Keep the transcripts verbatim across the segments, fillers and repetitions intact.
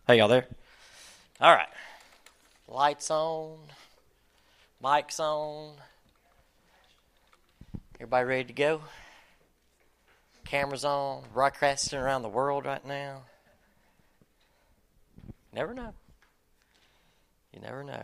Hey, y'all there? All right. Lights on. Mics on. Everybody ready to go? Cameras on. Broadcasting around the world right now. Never know. You never know.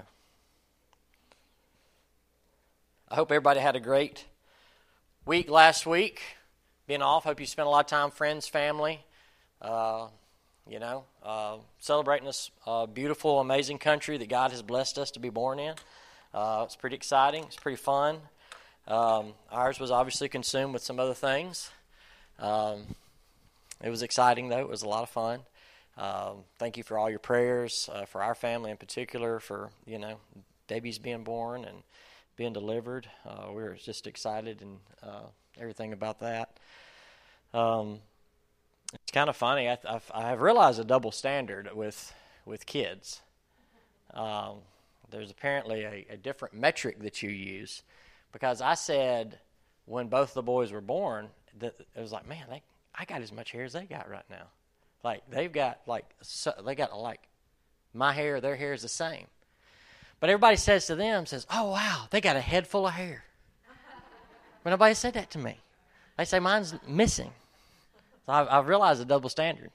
I hope everybody had a great week last week. Being off, hope you spent a lot of time, friends, family, uh, you know, uh, celebrating this uh, beautiful, amazing country that God has blessed us to be born in. Uh, it's pretty exciting. It's pretty fun. Um, ours was obviously consumed with some other things. Um, it was exciting, though. It was a lot of fun. Um, thank you for all your prayers, uh, for our family in particular, for, you know, babies being born and being delivered. Uh, we were just excited and uh, everything about that. Um, it's kind of funny. I, I've, I have realized a double standard with with kids. Um, there's apparently a, a different metric that you use, because I said when both the boys were born that it was like, man, they, I got as much hair as they got right now. Like they've got like so, they got like my hair, their hair is the same. But everybody says to them, says, oh, wow, they got a head full of hair. But nobody said that to me. They say mine's missing. So I've, I've realized a double standard.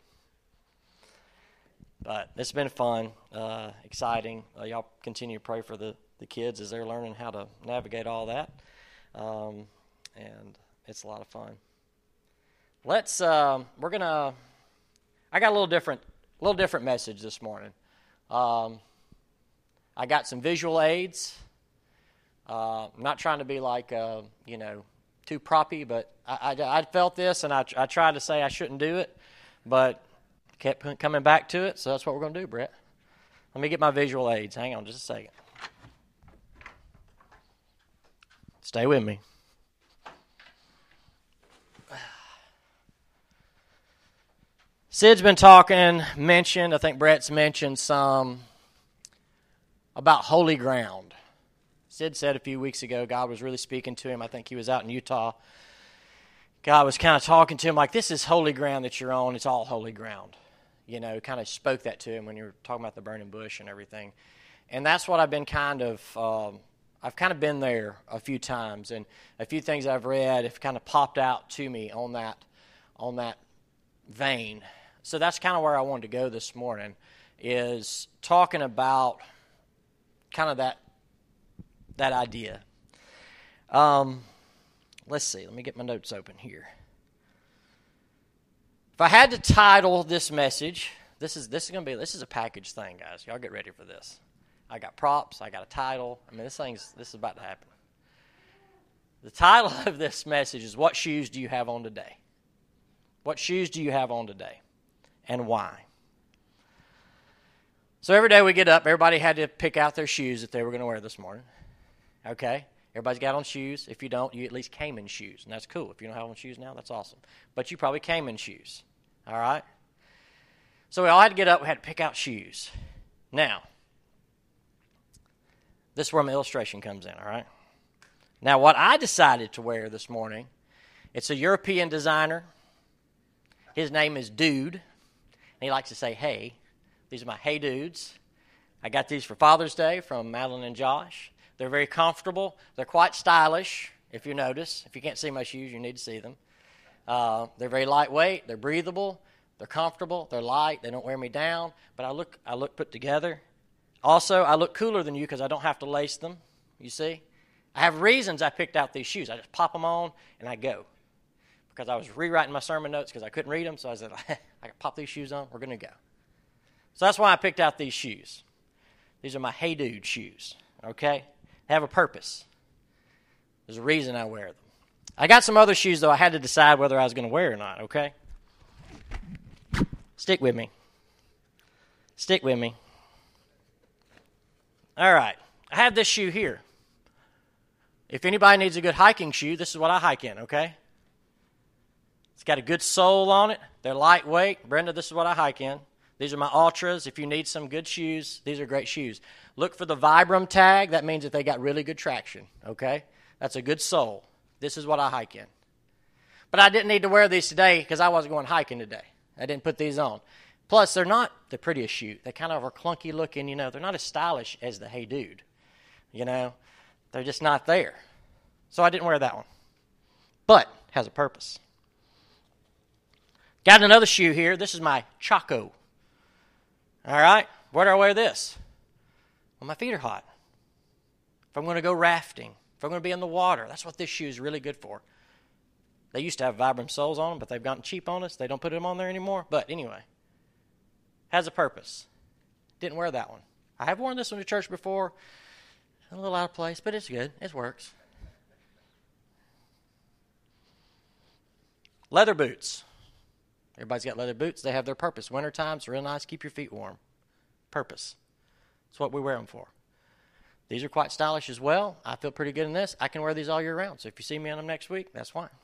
But it's been fun, uh, exciting. Uh, y'all continue to pray for the, the kids as they're learning how to navigate all that. Um, and it's a lot of fun. Let's, um, we're going to, I got a little different, a little different message this morning. Um, I got some visual aids. Uh, I'm not trying to be like, uh, you know, too proppy, but I, I, I felt this, and I, I tried to say I shouldn't do it, but kept coming back to it, so that's what we're going to do, Brett. Let me get my visual aids. Hang on just a second. Stay with me. Sid's been talking, mentioned, I think Brett's mentioned some about holy ground. Sid said a few weeks ago God was really speaking to him. I think he was out in Utah. God was kind of talking to him like, this is holy ground that you're on. It's all holy ground. You know, kind of spoke that to him when you were talking about the burning bush and everything. And that's what I've been kind of, um, I've kind of been there a few times. And a few things I've read have kind of popped out to me on that, on that vein. So that's kind of where I wanted to go this morning, is talking about kind of that that idea. Um, let's see. Let me get my notes open here. If I had to title this message, this is this is gonna be this is a package thing, guys. Y'all get ready for this. I got props. I got a title. I mean, this thing's this is about to happen. The title of this message is, "What shoes do you have on today?" What shoes do you have on today, and why? So every day we get up, everybody had to pick out their shoes that they were going to wear this morning. Okay? Everybody's got on shoes. If you don't, you at least came in shoes, and that's cool. If you don't have on shoes now, that's awesome. But you probably came in shoes. All right? So we all had to get up. We had to pick out shoes. Now, this is where my illustration comes in, all right? Now, what I decided to wear this morning, it's a European designer. His name is Dude, and he likes to say, hey. These are my Hey Dudes. I got these for Father's Day from Madeline and Josh. They're very comfortable. They're quite stylish, if you notice. If you can't see my shoes, you need to see them. Uh, they're very lightweight. They're breathable. They're comfortable. They're light. They don't wear me down. But I look I look put together. Also, I look cooler than you because I don't have to lace them, you see. I have reasons I picked out these shoes. I just pop them on, and I go. Because I was rewriting my sermon notes because I couldn't read them, so I said, I can pop these shoes on. We're going to go. So that's why I picked out these shoes. These are my Hey Dude shoes, okay? They have a purpose. There's a reason I wear them. I got some other shoes, though. I had to decide whether I was going to wear or not, okay? Stick with me. Stick with me. All right. I have this shoe here. If anybody needs a good hiking shoe, this is what I hike in, okay? It's got a good sole on it. They're lightweight. Brenda, this is what I hike in. These are my Ultras. If you need some good shoes, these are great shoes. Look for the Vibram tag. That means that they got really good traction, okay? That's a good sole. This is what I hike in. But I didn't need to wear these today because I wasn't going hiking today. I didn't put these on. Plus, they're not the prettiest shoe. They kind of are clunky looking, you know. They're not as stylish as the Hey Dude, you know. They're just not there. So I didn't wear that one. But has a purpose. Got another shoe here. This is my Chaco. All right. Where do I wear this? Well, my feet are hot. If I'm going to go rafting, if I'm going to be in the water, that's what this shoe is really good for. They used to have Vibram soles on them, but they've gotten cheap on us. They don't put them on there anymore. But anyway, has a purpose. Didn't wear that one. I have worn this one to church before. A little out of place, but it's good. It works. Leather boots. Everybody's got leather boots. They have their purpose. Winter time's real nice. Keep your feet warm. Purpose. That's what we wear them for. These are quite stylish as well. I feel pretty good in this. I can wear these all year round. So if you see me in them next week, that's fine.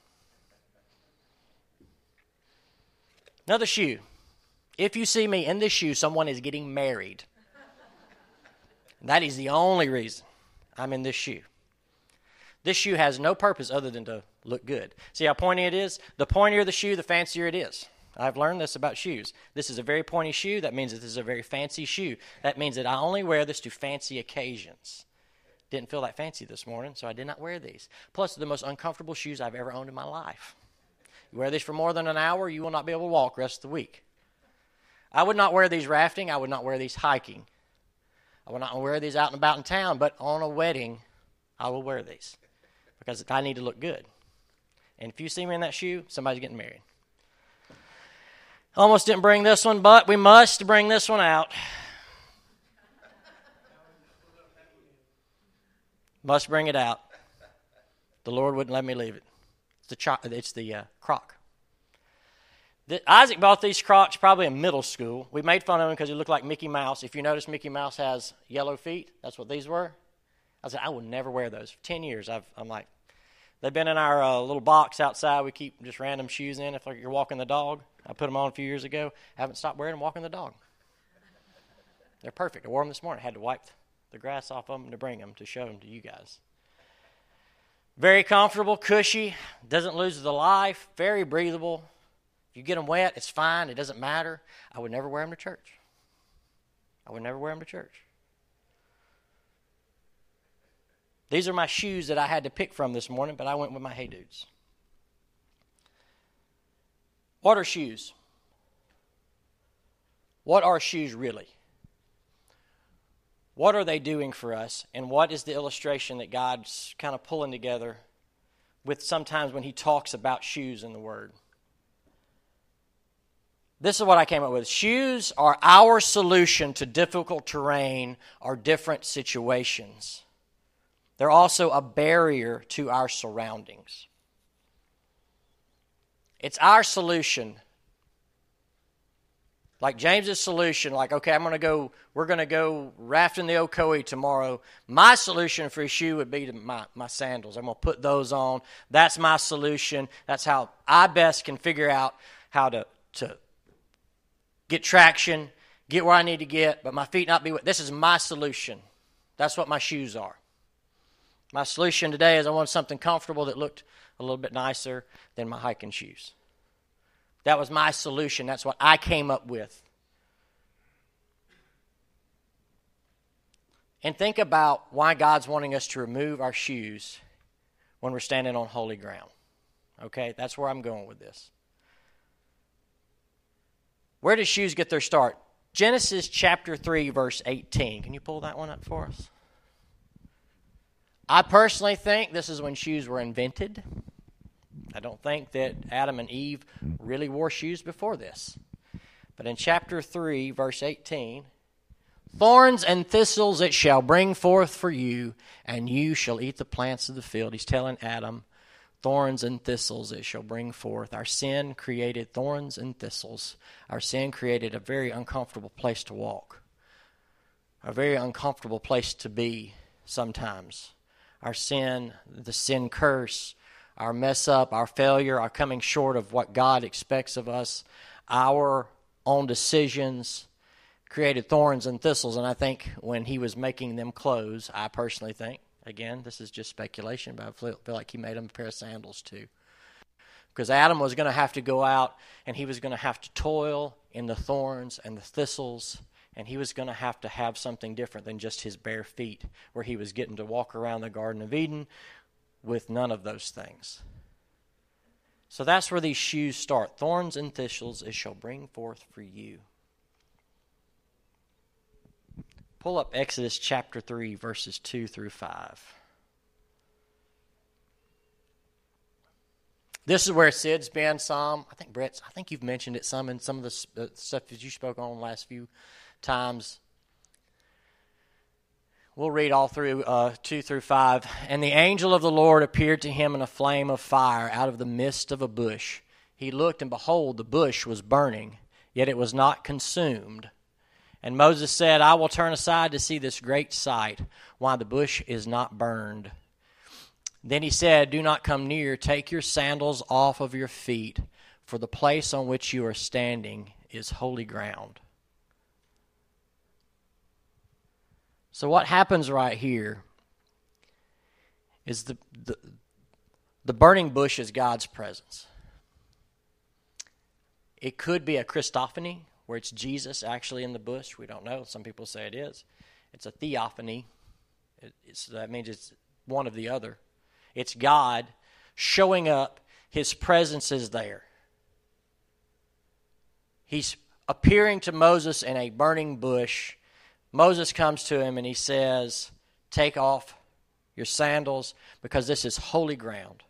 Another shoe. If you see me in this shoe, someone is getting married. That is the only reason I'm in this shoe. This shoe has no purpose other than to look good. See how pointy it is? The pointier the shoe, the fancier it is. I've learned this about shoes. This is a very pointy shoe. That means that this is a very fancy shoe. That means that I only wear this to fancy occasions. Didn't feel that fancy this morning, so I did not wear these. Plus, they're the most uncomfortable shoes I've ever owned in my life. You wear these for more than an hour, you will not be able to walk the rest of the week. I would not wear these rafting. I would not wear these hiking. I would not wear these out and about in town, but on a wedding, I will wear these because I need to look good. And if you see me in that shoe, somebody's getting married. Almost didn't bring this one, but we must bring this one out. Must bring it out. The Lord wouldn't let me leave it. It's the, cho- it's the uh, Croc. The, Isaac bought these Crocs probably in middle school. We made fun of him because he looked like Mickey Mouse. If you notice, Mickey Mouse has yellow feet. That's what these were. I said, I will never wear those. For ten years, I've, I'm like, they've been in our uh, little box outside. We keep just random shoes in. If like, you're walking the dog, I put them on a few years ago. Haven't stopped wearing them walking the dog. They're perfect. I wore them this morning. I had to wipe the grass off of them to bring them to show them to you guys. Very comfortable, cushy, doesn't lose the life, very breathable. If you get them wet, it's fine. It doesn't matter. I would never wear them to church. I would never wear them to church. These are my shoes that I had to pick from this morning, but I went with my Hey Dudes. What are shoes? What are shoes really? What are they doing for us? And what is the illustration that God's kind of pulling together with sometimes when he talks about shoes in the Word? This is what I came up with. Shoes are our solution to difficult terrain or different situations. They're also a barrier to our surroundings. It's our solution. Like James's solution, like, okay, I'm going to go, we're going to go rafting the Ocoee tomorrow. My solution for a shoe would be to my, my sandals. I'm going to put those on. That's my solution. That's how I best can figure out how to, to get traction, get where I need to get, but my feet not be wet. This is my solution. That's what my shoes are. My solution today is I want something comfortable that looked a little bit nicer than my hiking shoes. That was my solution. That's what I came up with. And think about why God's wanting us to remove our shoes when we're standing on holy ground. Okay, that's where I'm going with this. Where do shoes get their start? Genesis chapter three, verse eighteen. Can you pull that one up for us? I personally think this is when shoes were invented. I don't think that Adam and Eve really wore shoes before this. But in chapter three, verse eighteen, thorns and thistles it shall bring forth for you, and you shall eat the plants of the field. He's telling Adam, thorns and thistles it shall bring forth. Our sin created thorns and thistles. Our sin created a very uncomfortable place to walk, a very uncomfortable place to be sometimes. Our sin, the sin curse, our mess up, our failure, our coming short of what God expects of us, our own decisions created thorns and thistles. And I think when he was making them clothes, I personally think, again, this is just speculation, but I feel, feel like he made them a pair of sandals too. Because Adam was going to have to go out and he was going to have to toil in the thorns and the thistles, and he was going to have to have something different than just his bare feet, where he was getting to walk around the Garden of Eden with none of those things. So that's where these shoes start. Thorns and thistles it shall bring forth for you. Pull up Exodus chapter three, verses two through five. This is where Sid's been some. I think, Brett, I think you've mentioned it some in some of the uh, stuff that you spoke on the last few times. We'll read all through uh, two through five. And the angel of the Lord appeared to him in a flame of fire out of the midst of a bush. He looked, and behold, the bush was burning, yet it was not consumed. And Moses said, I will turn aside to see this great sight, why the bush is not burned. Then he said, do not come near. Take your sandals off of your feet, for the place on which you are standing is holy ground. So what happens right here is the, the, the burning bush is God's presence. It could be a Christophany, where it's Jesus actually in the bush. We don't know. Some people say it is. It's a theophany. It, it's, that means it's one of the other. It's God showing up. His presence is there. He's appearing to Moses in a burning bush. Moses comes to him and he says, take off your sandals because this is holy ground.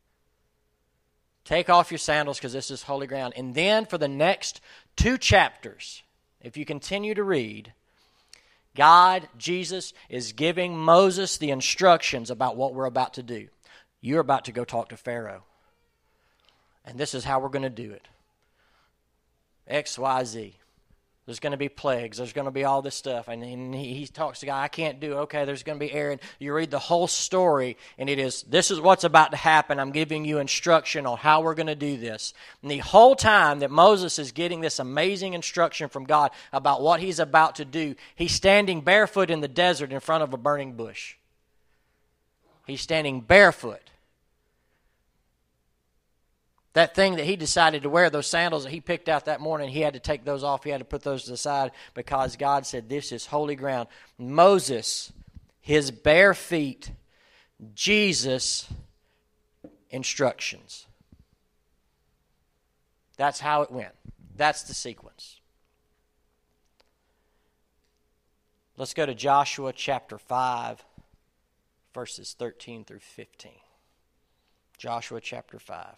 Take off your sandals because this is holy ground. And then for the next two chapters, if you continue to read, God, Jesus, is giving Moses the instructions about what we're about to do. You're about to go talk to Pharaoh. And this is how we're going to do it. X, Y, Z. There's going to be plagues. There's going to be all this stuff. And he, he talks to God, I can't do it. Okay, there's going to be Aaron. You read the whole story, and it is, this is what's about to happen. I'm giving you instruction on how we're going to do this. And the whole time that Moses is getting this amazing instruction from God about what he's about to do, he's standing barefoot in the desert in front of a burning bush. He's standing barefoot. That thing that he decided to wear, those sandals that he picked out that morning, he had to take those off. He had to put those to the side because God said, this is holy ground. Moses, his bare feet, Jesus, instructions. That's how it went. That's the sequence. Let's go to Joshua chapter five, verses thirteen through fifteen. Joshua chapter five.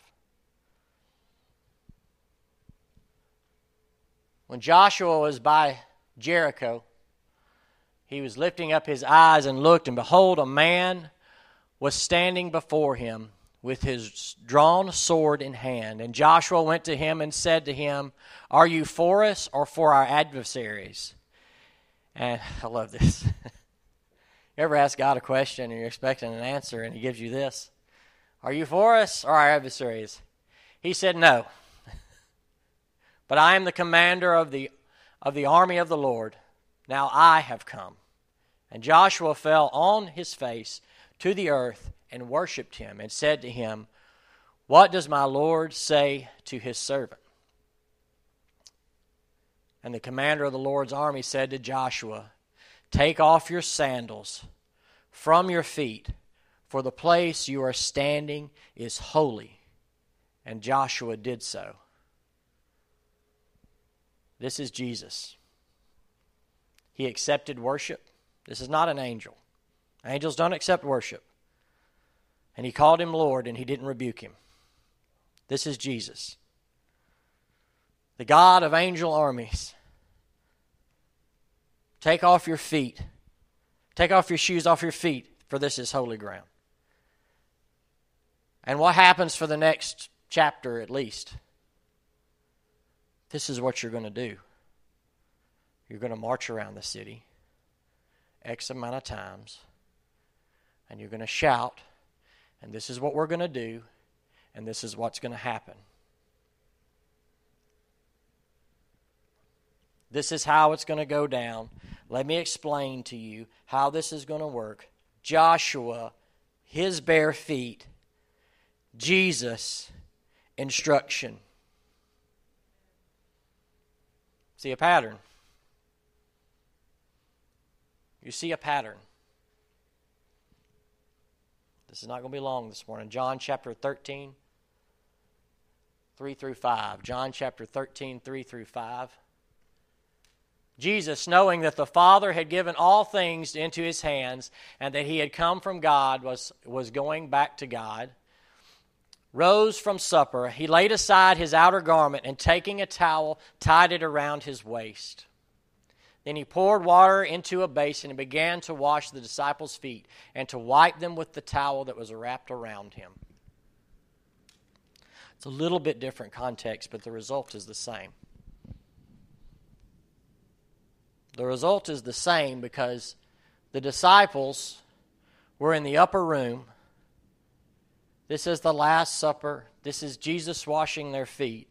When Joshua was by Jericho, he was lifting up his eyes and looked, and behold, a man was standing before him with his drawn sword in hand. And Joshua went to him and said to him, are you for us or for our adversaries? And I love this. You ever ask God a question and you're expecting an answer and he gives you this? Are you for us or our adversaries? He said, no. But I am the commander of the of the army of the Lord. Now I have come. And Joshua fell on his face to the earth and worshipped him and said to him, what does my Lord say to his servant? And the commander of the Lord's army said to Joshua, take off your sandals from your feet, for the place you are standing is holy. And Joshua did so. This is Jesus. He accepted worship. This is not an angel. Angels don't accept worship. And he called him Lord, and he didn't rebuke him. This is Jesus, the God of angel armies. Take off your feet. Take off your shoes off your feet, for this is holy ground. And what happens for the next chapter at least? This is what you're going to do. You're going to march around the city X amount of times, and you're going to shout, and this is what we're going to do, and this is what's going to happen. This is how it's going to go down. Let me explain to you how this is going to work. Joshua, his bare feet, Jesus, instruction. See a pattern. You see a pattern. This is not going to be long this morning. John chapter thirteen, three through five. John chapter thirteen, three through five. Jesus, knowing that the Father had given all things into his hands and that he had come from God, was, was going back to God, rose from supper. He laid aside his outer garment and taking a towel, tied it around his waist. Then he poured water into a basin and began to wash the disciples' feet and to wipe them with the towel that was wrapped around him. It's a little bit different context, but the result is the same. The result is the same because the disciples were in the upper room. This is the Last Supper. This is Jesus washing their feet.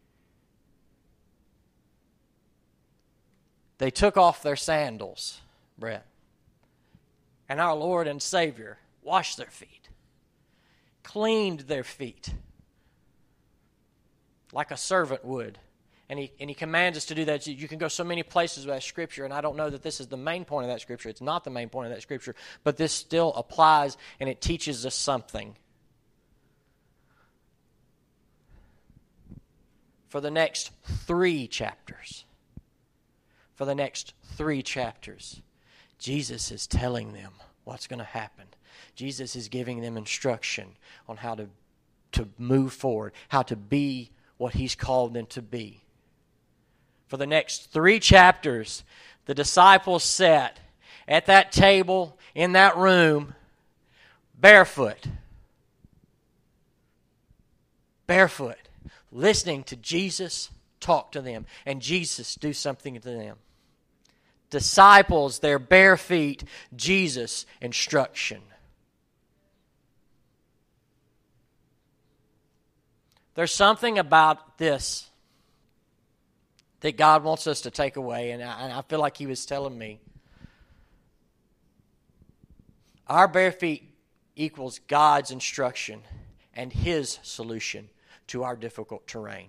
They took off their sandals, Brett. And our Lord and Savior washed their feet, cleaned their feet like a servant would. And he, and he commands us to do that. You can go so many places with that Scripture, and I don't know that this is the main point of that Scripture. It's not the main point of that Scripture, but this still applies, and it teaches us something. For the next three chapters, for the next three chapters, Jesus is telling them what's going to happen. Jesus is giving them instruction on how to, to move forward, how to be what he's called them to be. For the next three chapters, the disciples sat at that table in that room barefoot. Barefoot. Listening to Jesus talk to them and Jesus do something to them. Disciples, their bare feet, Jesus' instruction. There's something about this that God wants us to take away, and I, and I feel like he was telling me. Our bare feet equals God's instruction and his solution to our difficult terrain.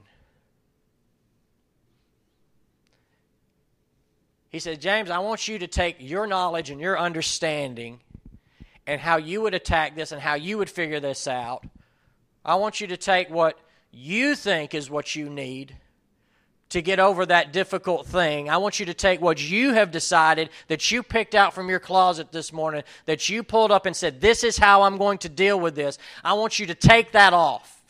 He said, James, I want you to take your knowledge and your understanding and how you would attack this and how you would figure this out. I want you to take what you think is what you need to get over that difficult thing. I want you to take what you have decided that you picked out from your closet this morning, that you pulled up and said, this is how I'm going to deal with this. I want you to take that off.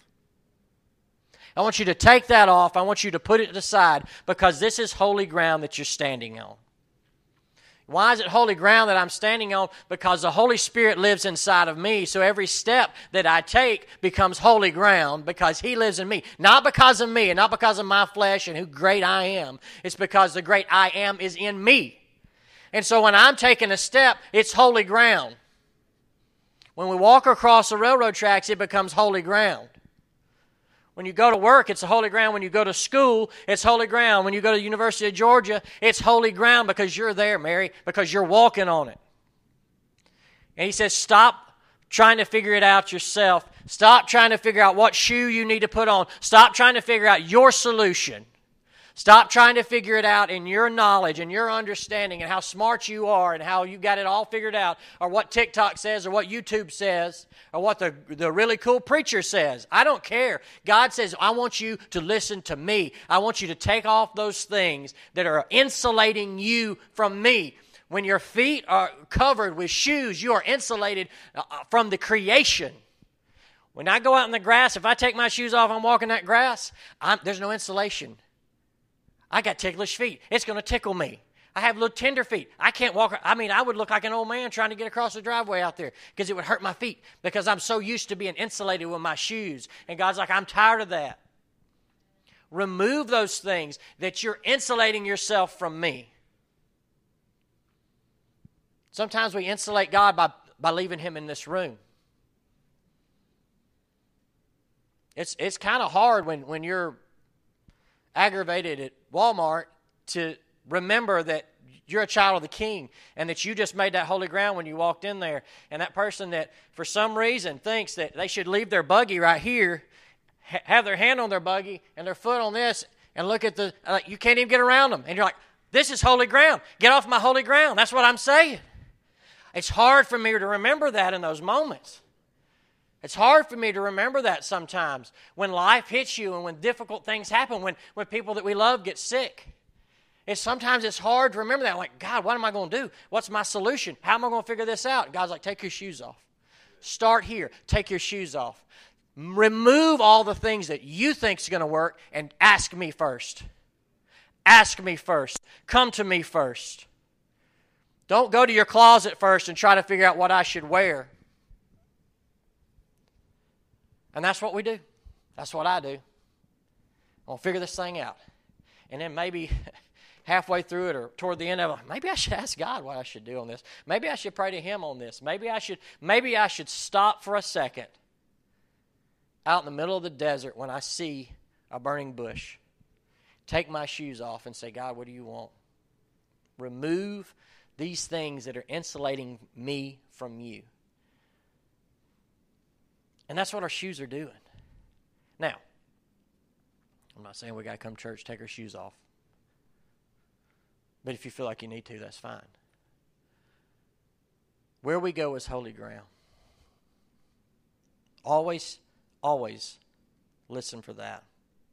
I want you to take that off. I want you to put it aside because this is holy ground that you're standing on. Why is it holy ground that I'm standing on? Because the Holy Spirit lives inside of me, so every step that I take becomes holy ground because he lives in me. Not because of me and not because of my flesh and who great I am. It's because the great I am is in me. And so when I'm taking a step, it's holy ground. When we walk across the railroad tracks, it becomes holy ground. When you go to work, it's holy ground. When you go to school, it's holy ground. When you go to the University of Georgia, it's holy ground because you're there, Mary, because you're walking on it. And he says, stop trying to figure it out yourself. Stop trying to figure out what shoe you need to put on. Stop trying to figure out your solution. Stop trying to figure it out in your knowledge and your understanding and how smart you are and how you got it all figured out, or what TikTok says or what YouTube says or what the, the really cool preacher says. I don't care. God says, I want you to listen to me. I want you to take off those things that are insulating you from me. When your feet are covered with shoes, you are insulated from the creation. When I go out in the grass, if I take my shoes off and I'm walking that grass, I'm, there's no insulation. I got ticklish feet. It's going to tickle me. I have little tender feet. I can't walk. I mean, I would look like an old man trying to get across the driveway out there because it would hurt my feet because I'm so used to being insulated with my shoes. And God's like, I'm tired of that. Remove those things that you're insulating yourself from me. Sometimes we insulate God by, by leaving him in this room. It's, it's kind of hard when, when you're aggravated at Walmart to remember that you're a child of the King and that you just made that holy ground when you walked in there. And that person that for some reason thinks that they should leave their buggy right here ha- have their hand on their buggy and their foot on this and look at the, like, you can't even get around them. And you're like, this is holy ground. Get off my holy ground. That's what I'm saying. It's hard for me to remember that in those moments. It's hard for me to remember that sometimes when life hits you and when difficult things happen, when, when people that we love get sick. It's sometimes it's hard to remember that. Like, God, what am I going to do? What's my solution? How am I going to figure this out? God's like, take your shoes off. Start here. Take your shoes off. Remove all the things that you think is going to work and ask me first. Ask me first. Come to me first. Don't go to your closet first and try to figure out what I should wear. And that's what we do. That's what I do. I'll figure this thing out. And then maybe halfway through it or toward the end of it, maybe I should ask God what I should do on this. Maybe I should pray to Him on this. Maybe I should, maybe I should stop for a second out in the middle of the desert when I see a burning bush. Take my shoes off and say, God, what do you want? Remove these things that are insulating me from you. And that's what our shoes are doing. Now, I'm not saying we got to come to church, take our shoes off. But if you feel like you need to, that's fine. Where we go is holy ground. Always, always listen for that.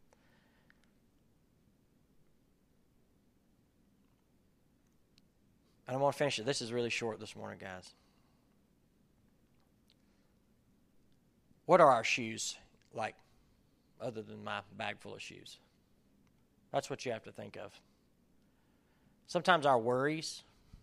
And I want to finish it. This is really short this morning, guys. What are our shoes like, other than my bag full of shoes? That's what you have to think of. Sometimes our worries,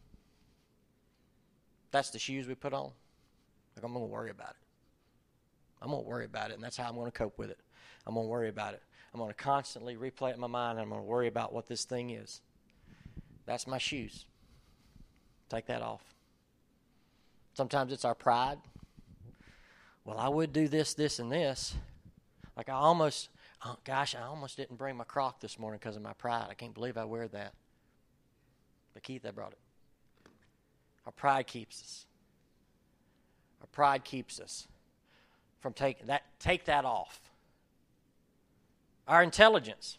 that's the shoes we put on. Like, I'm going to worry about it. I'm going to worry about it, and that's how I'm going to cope with it. I'm going to worry about it. I'm going to constantly replay it in my mind, and I'm going to worry about what this thing is. That's my shoes. Take that off. Sometimes it's our pride. Well, I would do this, this, and this. Like I almost, oh gosh, I almost didn't bring my crock this morning because of my pride. I can't believe I wear that. But Keith, I brought it. Our pride keeps us. Our pride keeps us from taking that. Take that off. Our intelligence,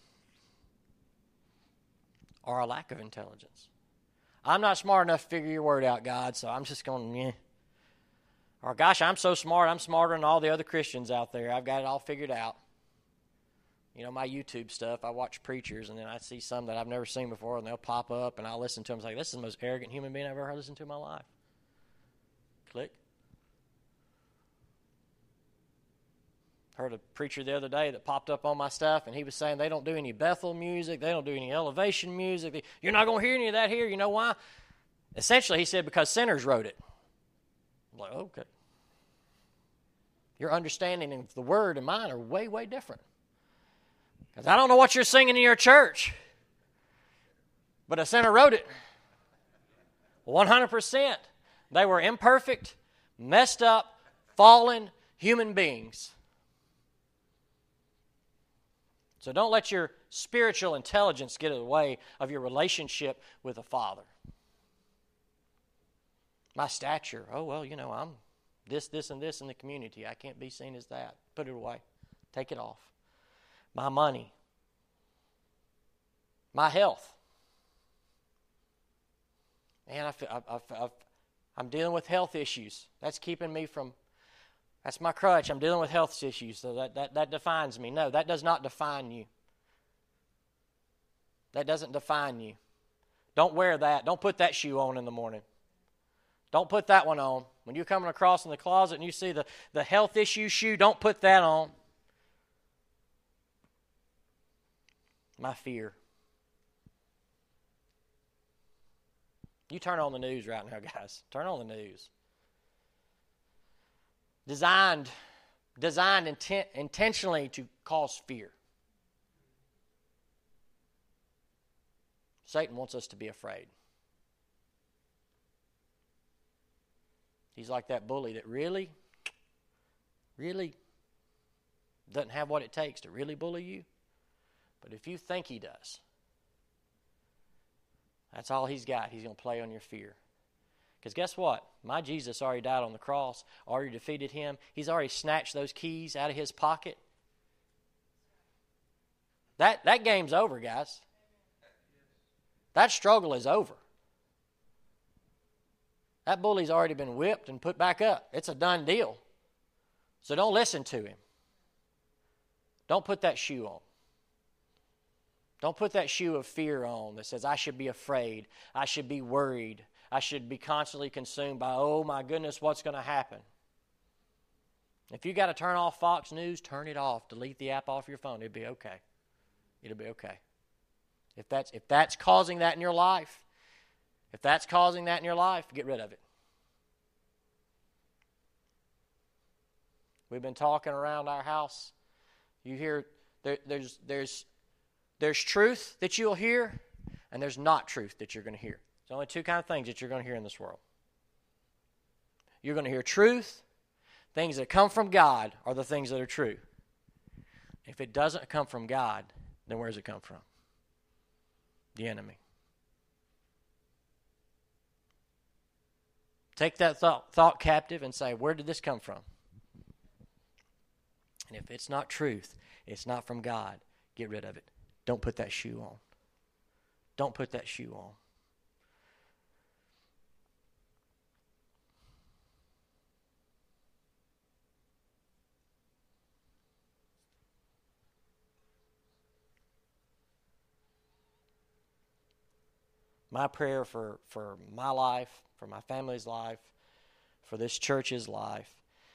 or our lack of intelligence. I'm not smart enough to figure your word out, God, so I'm just going to, yeah. Or, gosh, I'm so smart, I'm smarter than all the other Christians out there. I've got it all figured out. You know, my YouTube stuff, I watch preachers, and then I see some that I've never seen before, and they'll pop up, and I'll listen to them. It's like, this is the most arrogant human being I've ever listened to in my life. Click. Heard a preacher the other day that popped up on my stuff, and he was saying they don't do any Bethel music, they don't do any elevation music. You're not going to hear any of that here. You know why? Essentially, he said, because sinners wrote it. I'm like, okay. Your understanding of the word and mine are way, way different. Because I don't know what you're singing in your church, but a sinner wrote it. one hundred percent. They were imperfect, messed up, fallen human beings. So don't let your spiritual intelligence get in the way of your relationship with the Father. My stature, oh, well, you know, I'm this, this, and this in the community. I can't be seen as that. Put it away. Take it off. My money. My health. Man, I feel, I, I, I, I'm dealing with health issues. That's keeping me from, that's my crutch. I'm dealing with health issues, so that, that, that defines me. No, that does not define you. That doesn't define you. Don't wear that. Don't put that shoe on in the morning. Don't put that one on. When you're coming across in the closet and you see the, the health issue shoe, don't put that on. My fear. You turn on the news right now, guys. Turn on the news. Designed, designed intent, intentionally to cause fear. Satan wants us to be afraid. He's like that bully that really, really doesn't have what it takes to really bully you. But if you think he does, that's all he's got. He's going to play on your fear. Because guess what? My Jesus already died on the cross, already defeated him. He's already snatched those keys out of his pocket. That, that game's over, guys. That struggle is over. That bully's already been whipped and put back up. It's a done deal. So don't listen to him. Don't put that shoe on. Don't put that shoe of fear on that says I should be afraid, I should be worried, I should be constantly consumed by, oh my goodness, what's going to happen? If you got to turn off Fox News, turn it off. Delete the app off your phone. It'll be okay. It'll be okay. If that's if that's causing that in your life, if that's causing that in your life, get rid of it. We've been talking around our house. You hear there, there's there's there's truth that you'll hear, and there's not truth that you're going to hear. There's only two kind of things that you're going to hear in this world. You're going to hear truth. Things that come from God are the things that are true. If it doesn't come from God, then where does it come from? The enemy. Take that thought, thought captive and say, where did this come from? And if it's not truth, it's not from God, get rid of it. Don't put that shoe on. Don't put that shoe on. My prayer for, for my life, for my family's life, for this church's life,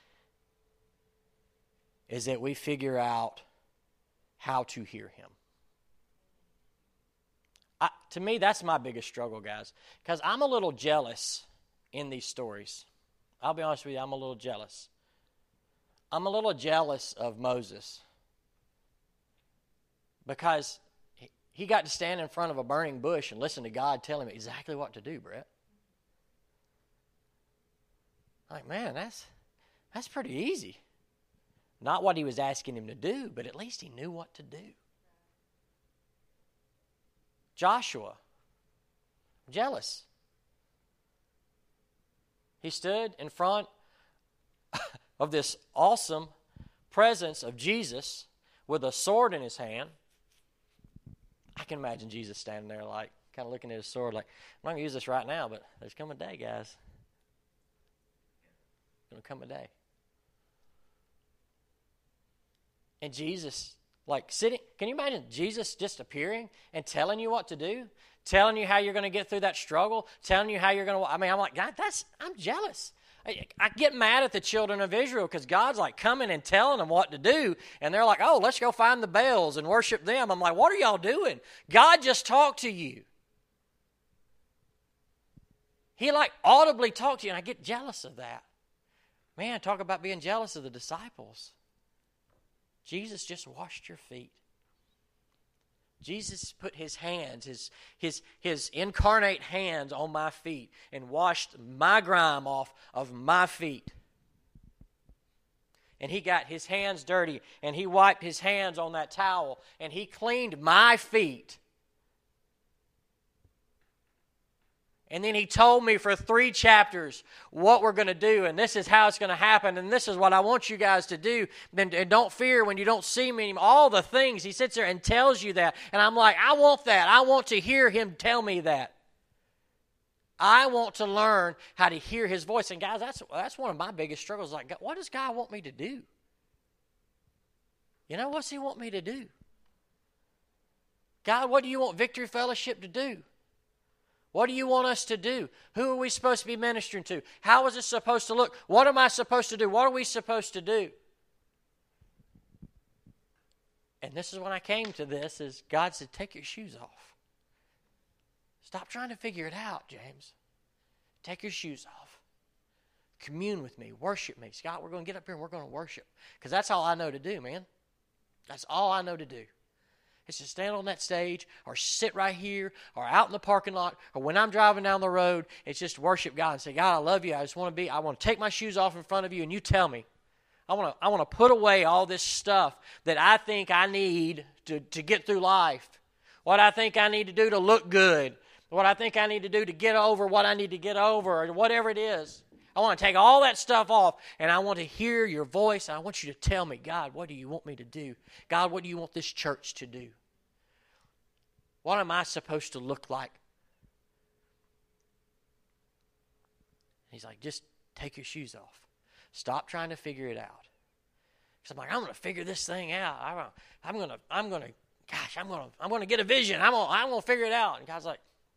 is that we figure out how to hear him. I, to me, that's my biggest struggle, guys, because I'm a little jealous in these stories. I'll be honest with you, I'm a little jealous. I'm a little jealous of Moses because he got to stand in front of a burning bush and listen to God tell him exactly what to do, Brett. Like, man, that's that's pretty easy. Not what he was asking him to do, but at least he knew what to do. Joshua, jealous. He stood in front of this awesome presence of Jesus with a sword in his hand. I can imagine Jesus standing there like, kind of looking at his sword like, I'm not going to use this right now, but there's come a day, guys. There's going to come a day. And Jesus, like sitting, can you imagine Jesus just appearing and telling you what to do? Telling you how you're going to get through that struggle? Telling you how you're going to, I mean, I'm like, God, that's, I'm jealous. I, I get mad at the children of Israel because God's like coming and telling them what to do. And they're like, oh, let's go find the Baals and worship them. I'm like, what are y'all doing? God just talked to you. He like audibly talked to you, and I get jealous of that. Man, talk about being jealous of the disciples. Jesus just washed your feet. Jesus put his hands, his, his, his incarnate hands on my feet and washed my grime off of my feet. And he got his hands dirty and he wiped his hands on that towel and he cleaned my feet. And then he told me for three chapters what we're going to do, and this is how it's going to happen, and this is what I want you guys to do. And, and don't fear when you don't see me anymore. All the things. He sits there and tells you that. And I'm like, I want that. I want to hear him tell me that. I want to learn how to hear his voice. And guys, that's, that's one of my biggest struggles. Like, what does God want me to do? You know, what's he want me to do? God, what do you want Victory Fellowship to do? What do you want us to do? Who are we supposed to be ministering to? How is it supposed to look? What am I supposed to do? What are we supposed to do? And this is when I came to this, is God said, take your shoes off. Stop trying to figure it out, James. Take your shoes off. Commune with me. Worship me. Scott, we're going to get up here and we're going to worship. Because that's all I know to do, man. That's all I know to do. It's to stand on that stage or sit right here or out in the parking lot or when I'm driving down the road, it's just worship God and say, God, I love you. I just want to be, I want to take my shoes off in front of you and you tell me. I want to I want to put away all this stuff that I think I need to, to get through life. What I think I need to do to look good. What I think I need to do to get over what I need to get over or whatever it is. I want to take all that stuff off, and I want to hear your voice. And I want you to tell me, God, what do you want me to do? God, what do you want this church to do? What am I supposed to look like? He's like, just take your shoes off. Stop trying to figure it out. So I'm like, I'm going to figure this thing out. I'm going to, I'm going to, gosh, I'm going to, I'm going to get a vision. I'm going, I'm going to figure it out. And God's like,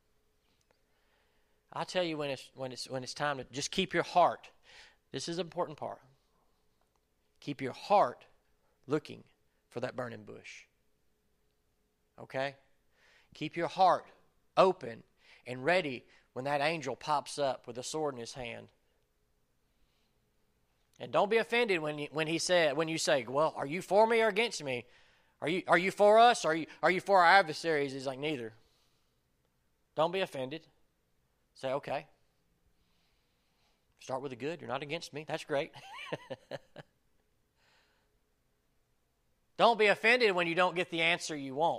I'll tell you when it's when it's when it's time to just keep your heart. This is the important part. Keep your heart looking for that burning bush. Okay? Keep your heart open and ready when that angel pops up with a sword in his hand. And don't be offended when you, when he said when you say, "Well, are you for me or against me? Are you are you for us? Or are you are you for our adversaries?" He's like, neither. Don't be offended. Say, okay. Start with the good. You're not against me. That's great. Don't be offended when you don't get the answer you want.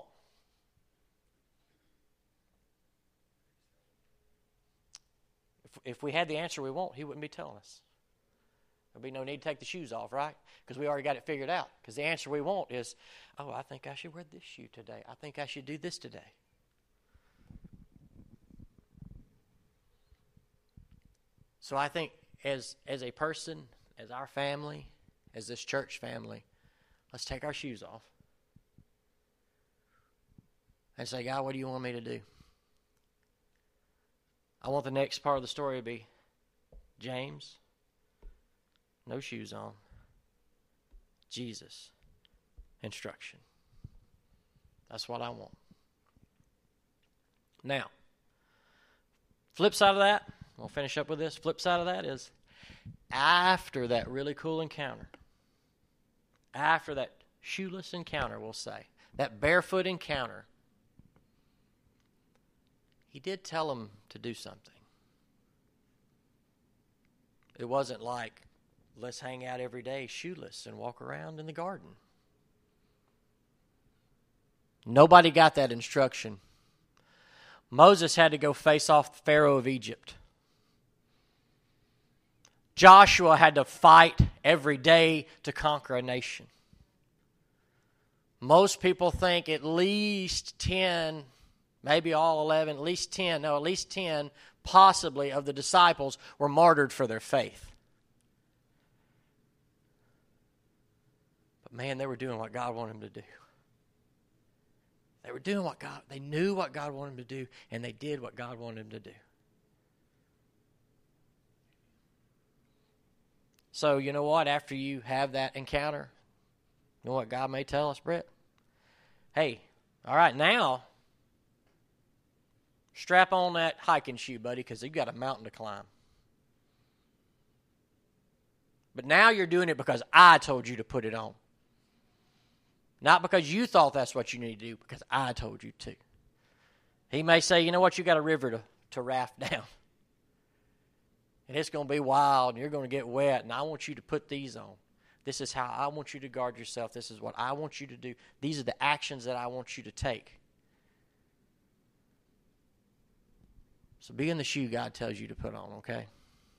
If, if we had the answer we want, he wouldn't be telling us. There'd be no need to take the shoes off, right? Because we already got it figured out. Because the answer we want is, oh, I think I should wear this shoe today. I think I should do this today. So I think as as a person, as our family, as this church family, let's take our shoes off and say, God, what do you want me to do? I want the next part of the story to be James, no shoes on, Jesus, instruction. That's what I want. Now, flip side of that, we'll finish up with this. Flip side of that is after that really cool encounter, after that shoeless encounter, we'll say, that barefoot encounter, he did tell him to do something. It wasn't like, let's hang out every day shoeless and walk around in the garden. Nobody got that instruction. Moses had to go face off the Pharaoh of Egypt. Joshua had to fight every day to conquer a nation. Most people think at least ten, maybe all eleven, at least ten, no, at least ten, possibly, of the disciples were martyred for their faith. But man, they were doing what God wanted them to do. They were doing what God, they knew what God wanted them to do, and they did what God wanted them to do. So, you know what? After you have that encounter, you know what God may tell us, Brett? Hey, all right, now, strap on that hiking shoe, buddy, because you've got a mountain to climb. But now you're doing it because I told you to put it on. Not because you thought that's what you need to do, because I told you to. He may say, you know what, you got a river to, to raft down. And it's going to be wild, and you're going to get wet, and I want you to put these on. This is how I want you to guard yourself. This is what I want you to do. These are the actions that I want you to take. So be in the shoe God tells you to put on, okay?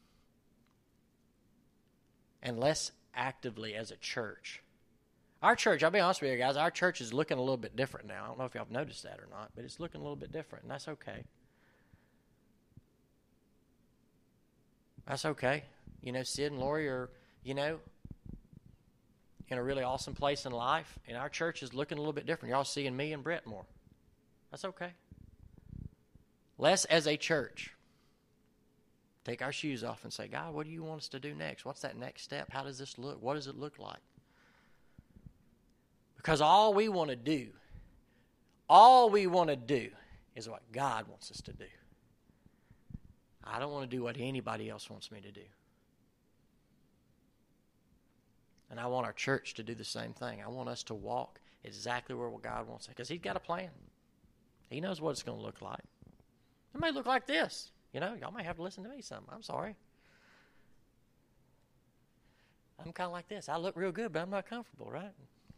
And let's actively, as a church, our church, I'll be honest with you guys, our church is looking a little bit different now. I don't know if y'all have noticed that or not, but it's looking a little bit different, and that's okay. That's okay. You know, Sid and Lori are, you know, in a really awesome place in life, and our church is looking a little bit different. Y'all seeing me and Brett more. That's okay. Let's, as a church, take our shoes off and say, God, what do you want us to do next? What's that next step? How does this look? What does it look like? Because all we want to do, all we want to do is what God wants us to do. I don't want to do what anybody else wants me to do. And I want our church to do the same thing. I want us to walk exactly where God wants us. Because He's got a plan. He knows what it's going to look like. It may look like this. You know, y'all may have to listen to me some. I'm sorry. I'm kind of like this. I look real good, but I'm not comfortable, right?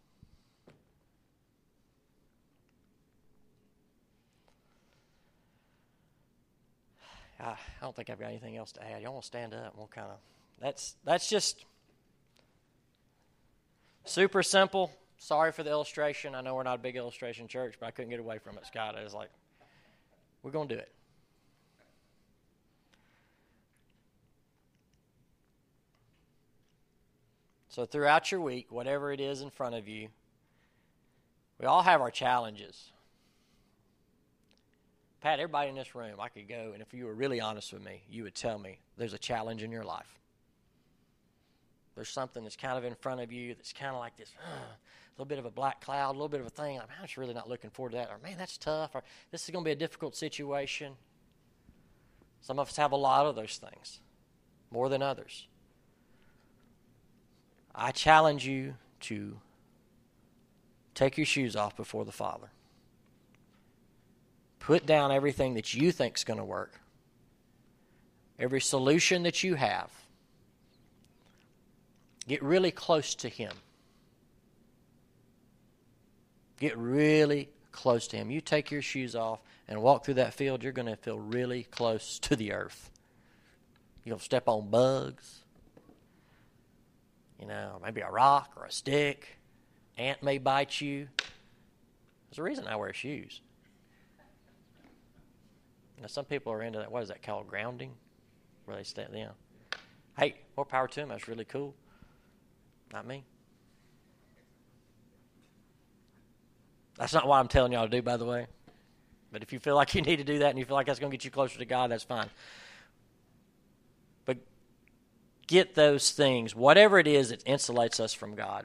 I don't think I've got anything else to add. Y'all want to stand up and we'll kind of, that's that's just super simple. sorry for the illustration. I know we're not a big illustration church, but I couldn't get away from it, Scott. I was like, we're going to do it. So throughout your week, whatever it is in front of you, we all have our challenges. Pat, everybody in this room, I could go, and if you were really honest with me, you would tell me there's a challenge in your life. There's something that's kind of in front of you that's kind of like this, uh, a little bit of a black cloud, a little bit of a thing. Like, I'm just really not looking forward to that. Or, man, that's tough. Or, this is going to be a difficult situation. Some of us have a lot of those things, more than others. I challenge you to take your shoes off before the Father. Put down everything that you think is going to work. Every solution that you have. Get really close to Him. Get really close to Him. You take your shoes off and walk through that field, you're going to feel really close to the earth. You'll step on bugs. You know, maybe a rock or a stick. Ant may bite you. There's a reason I wear shoes. You know, some people are into that. What is that called? Grounding? Where they stand, you know. Hey, more power to them. That's really cool. Not me. That's not what I'm telling y'all to do, by the way. But if you feel like you need to do that and you feel like that's going to get you closer to God, that's fine. But get those things, whatever it is that insulates us from God.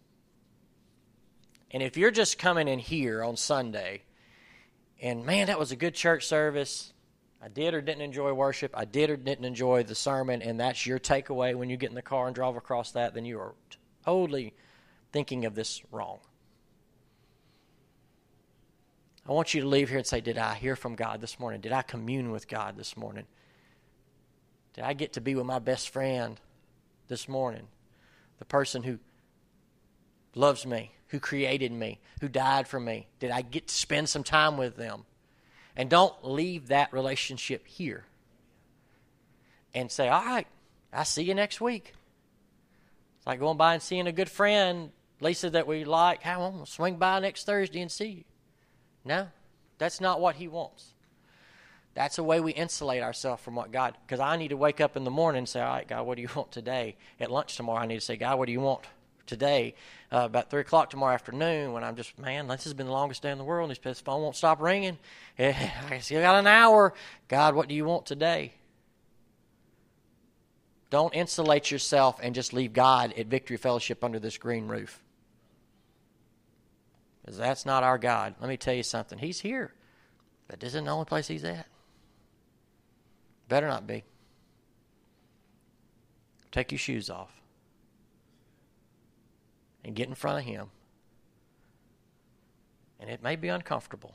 And if you're just coming in here on Sunday, and man, that was a good church service, I did or didn't enjoy worship, I did or didn't enjoy the sermon, and that's your takeaway when you get in the car and drive across that, then you are totally thinking of this wrong. I want you to leave here and say, did I hear from God this morning? Did I commune with God this morning? Did I get to be with my best friend this morning? The person who loves me, who created me, who died for me. Did I get to spend some time with them? And don't leave that relationship here. And say, all right, I'll see you next week. It's like going by and seeing a good friend, Lisa, that we like. Hey, I'm going to swing by next Thursday and see you. No, that's not what He wants. That's a way we insulate ourselves from what God, because I need to wake up in the morning and say, all right, God, what do you want today? At lunch tomorrow, I need to say, God, what do you want today? Uh, about three o'clock tomorrow afternoon, when I'm just, man, this has been the longest day in the world, and this phone won't stop ringing. I still got an hour. God, what do you want today? Don't insulate yourself and just leave God at Victory Fellowship under this green roof. Because that's not our God. Let me tell you something. He's here. But this isn't the only place He's at. Better not be. Take your shoes off. And get in front of Him. And it may be uncomfortable.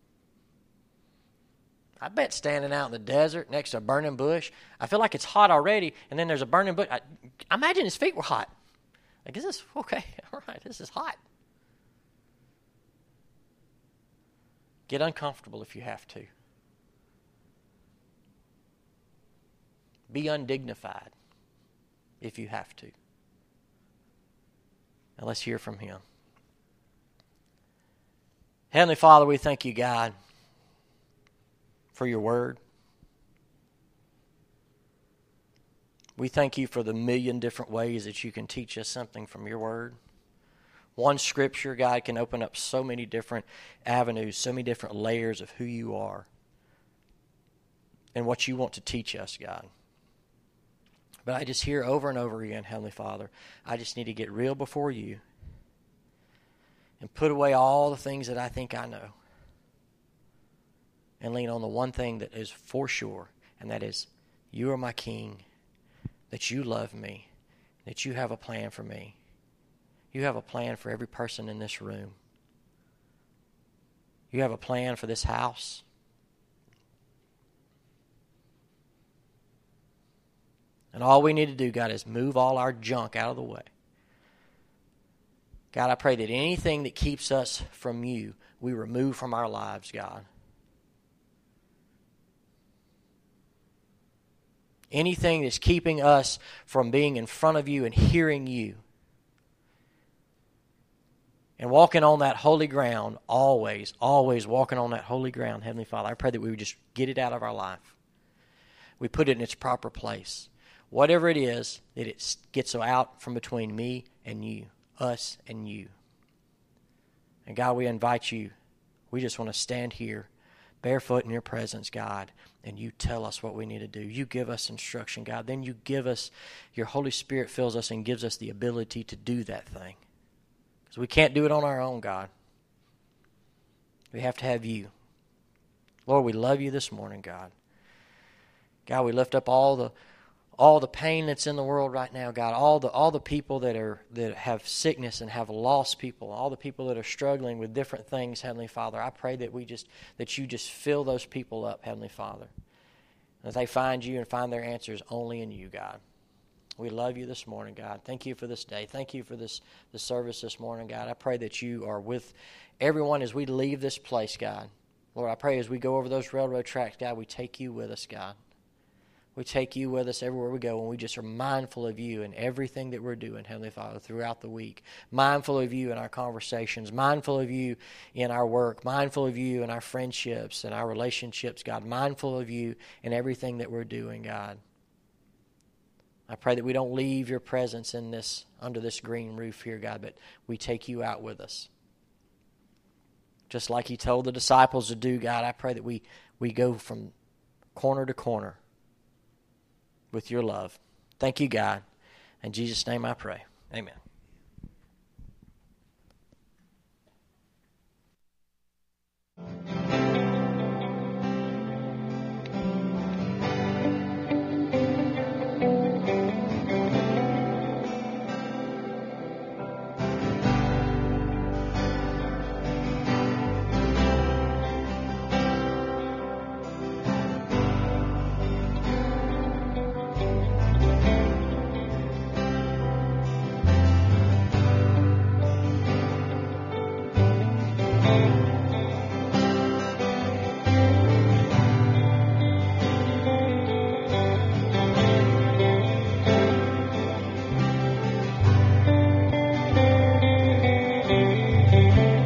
I bet standing out in the desert next to a burning bush, I feel like it's hot already, and then there's a burning bush. I, I imagine His feet were hot. Like, is this, okay, all right, this is hot. Get uncomfortable if you have to. Be undignified if you have to. Now let's hear from Him. Heavenly Father, we thank You, God, for Your word. We thank You for the million different ways that You can teach us something from Your word. One scripture, God, can open up so many different avenues, so many different layers of who You are and what You want to teach us, God. But I just hear over and over again, Heavenly Father, I just need to get real before You and put away all the things that I think I know and lean on the one thing that is for sure, and that is You are my King, that You love me, that You have a plan for me. You have a plan for every person in this room. You have a plan for this house. And all we need to do, God, is move all our junk out of the way. God, I pray that anything that keeps us from You, we remove from our lives, God. Anything that's keeping us from being in front of You and hearing You, And walking on that holy ground, always, always walking on that holy ground, Heavenly Father, I pray that we would just get it out of our life. We put it in its proper place. Whatever it is, that it gets out from between me and you, us and you. And God, we invite you. We just want to stand here, barefoot in your presence, God, and you tell us what we need to do. You give us instruction, God. Then you give us, your Holy Spirit fills us and gives us the ability to do that thing. Because we can't do it on our own, God. We have to have you. Lord, we love you this morning, God. God, we lift up all the all the pain that's in the world right now, God, all the all the people that are that have sickness and have lost people, all the people that are struggling with different things, Heavenly Father. I pray that we just that you just fill those people up, Heavenly Father. That they find you and find their answers only in you, God. We love you this morning, God. Thank you for this day. Thank you for this, this service this morning, God. I pray that you are with everyone as we leave this place, God. Lord, I pray as we go over those railroad tracks, God, we take you with us, God. We take you with us everywhere we go, and we just are mindful of you in everything that we're doing, Heavenly Father, throughout the week. Mindful of you in our conversations, mindful of you in our work, mindful of you in our friendships and our relationships, God. Mindful of you in everything that we're doing, God. I pray that we don't leave your presence in this under this green roof here, God, but we take you out with us. Just like you told the disciples to do, God, I pray that we, we go from corner to corner with your love. Thank you, God. In Jesus' name I pray. Amen.